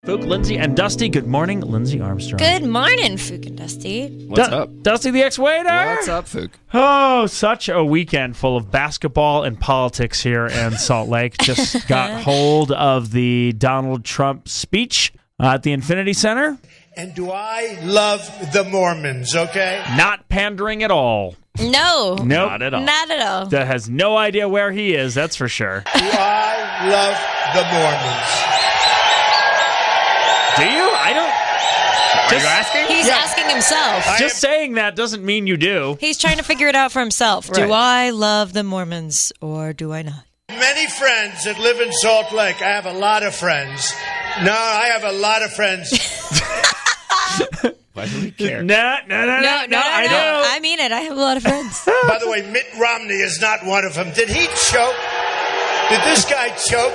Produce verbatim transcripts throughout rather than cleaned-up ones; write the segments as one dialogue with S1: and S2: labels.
S1: Fook, Lindsay, and Dusty. Good morning, Lindsay Armstrong.
S2: Good morning, Fook and Dusty.
S3: What's
S1: Du-
S3: up?
S1: Dusty the ex-waiter.
S3: What's up, Fook?
S1: Oh, such a weekend full of basketball and politics here in Salt Lake. Just got hold of the Donald Trump speech uh, at the Infinity Center.
S4: And do I love the Mormons, okay?
S1: Not pandering at all.
S2: No.
S1: Nope.
S3: Not at all.
S2: Not at all.
S1: That has no idea where he is, that's for sure.
S4: Do I love the Mormons?
S1: Do you? I don't.
S3: Are you asking?
S2: He's asking himself.
S1: Just saying that doesn't mean you do.
S2: He's trying to figure it out for himself. Do
S3: Right.
S2: I love the Mormons or do I not?
S4: Many friends that live in Salt Lake. I have a lot of friends. No, I have a lot of friends.
S3: Why do we care?
S1: No, no, no, no,
S2: No, no, no,
S1: I
S2: no.
S1: know.
S2: I mean it. I have a lot of friends.
S4: By the way, Mitt Romney is not one of them. Did he choke? Did this guy choke?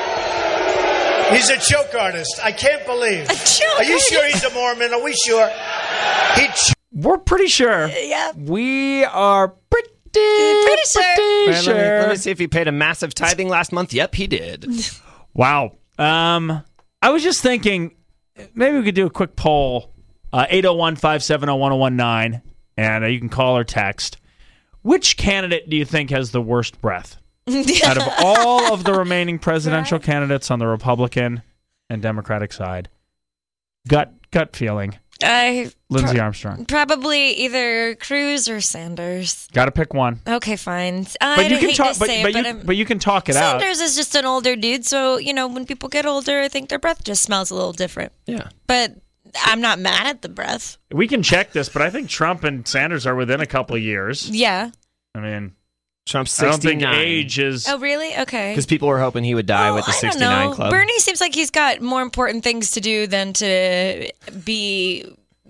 S4: He's a choke artist. I can't believe.
S2: A choke
S4: Are you
S2: artist?
S4: sure he's a Mormon? Are we sure? He ch-
S1: We're pretty sure.
S2: Yeah.
S1: We are pretty,
S2: Pretty sure.
S1: pretty
S3: Man,
S1: sure.
S3: let, me, let me see if he paid a massive tithing last month. Yep, he did.
S1: Wow. Um, I was just thinking, maybe we could do a quick poll. Uh, eight oh one, five seven oh, one oh one nine, and uh, you can call or text. Which candidate do you think has the worst breath? Out of all of the remaining presidential candidates on the Republican and Democratic side. Gut gut feeling.
S2: I
S1: Lindsay
S2: pro-
S1: Armstrong.
S2: probably either Cruz or Sanders.
S1: Got to pick one.
S2: Okay, fine. I
S1: But you
S2: don't
S1: can
S2: hate
S1: talk.
S2: to
S1: But,
S2: say,
S1: but,
S2: but,
S1: you,
S2: I'm-
S1: but you can talk it out.
S2: Sanders is just an older dude, so you know when people get older, I think their breath just smells a little different.
S3: Yeah.
S2: But I'm not mad at the breath.
S1: We can check this, but I think Trump and Sanders are within a couple of years.
S2: Yeah.
S1: I mean,
S3: Trump's
S1: I don't think
S3: sixty-nine.
S1: age is.
S2: Oh, really? Okay.
S3: Because people were hoping he would die
S2: Oh,
S3: with the
S2: I don't
S3: sixty-nine
S2: know.
S3: club.
S2: Bernie seems like he's got more important things to do than to be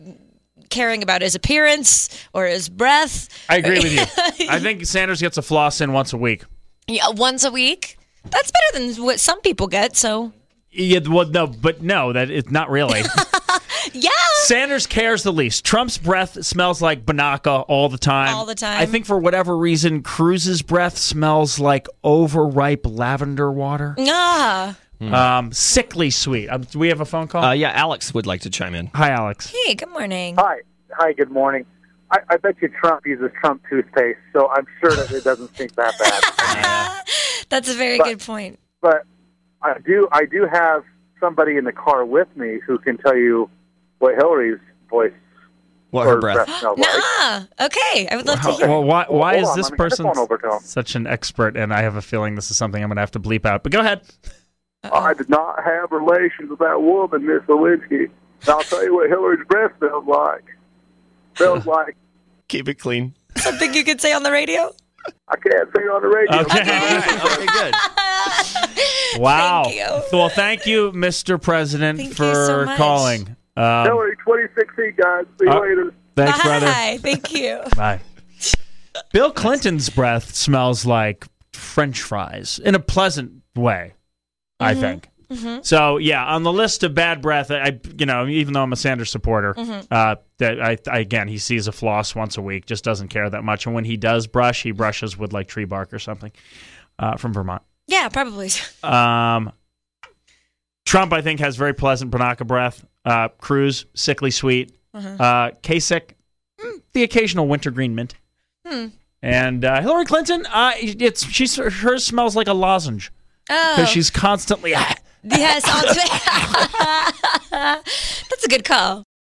S2: caring about his appearance or his breath.
S1: I agree with you. I think Sanders gets a floss in once a week.
S2: Yeah, once a week. That's better than what some people get. So
S1: Yeah, well, no, but no, that it's not really.
S2: yeah.
S1: Sanders cares the least. Trump's breath smells like Banaka all the time.
S2: All the time.
S1: I think for whatever reason, Cruz's breath smells like overripe lavender water.
S2: Ah.
S1: Um, sickly sweet. Um, do we have a phone call?
S3: Uh, yeah, Alex would like to chime in.
S1: Hi, Alex.
S2: Hey, good morning.
S5: Hi. Hi, good morning. I, I bet you Trump uses Trump toothpaste, so I'm sure that it doesn't stink that bad.
S2: That's a very
S5: But-
S2: good point.
S5: But I do I do have somebody in the car with me who can tell you what Hillary's voice
S3: What
S5: or
S3: her breath.
S5: smells like.
S2: Nah. Okay. I would love to hear.
S1: Well, why, why
S5: Hold
S1: is
S5: on,
S1: this
S5: let me get the
S1: person
S5: phone over to him.
S1: such an expert? And I have a feeling this is something I'm going to have to bleep out. But go ahead.
S5: I did not have relations with that woman, Miss Lewinsky. And I'll tell you what Hillary's breath smells like. Smells like,
S3: Keep it clean.
S2: Something you could say on the radio?
S5: I can't say on the radio.
S1: Okay.
S3: Okay, good.
S1: Wow.
S2: Thank you.
S1: Well, thank you, Mister President,
S2: Thank you
S1: for
S2: so much.
S1: calling. Um,
S5: Hillary twenty sixteen, guys. See you
S1: Uh,
S5: later.
S1: thanks, brother.
S2: Bye. Thank you.
S1: Bye. Bill Clinton's breath smells like French fries in a pleasant way, I think. So yeah, on the list of bad breath, I you know even though I'm a Sanders supporter, uh, that I, I again he sees a floss once a week, just doesn't care that much, and when he does brush, he brushes with like tree bark or something uh, from Vermont.
S2: Yeah, probably.
S1: Um, Trump, I think, has very pleasant Banaka breath. Uh, Cruz, sickly sweet. Uh, Kasich, mm, the occasional wintergreen mint.
S2: Hmm.
S1: And uh, Hillary Clinton, uh, it's she's hers smells like a lozenge
S2: Oh.
S1: because she's constantly.
S2: Yes. I'll do- That's a good call.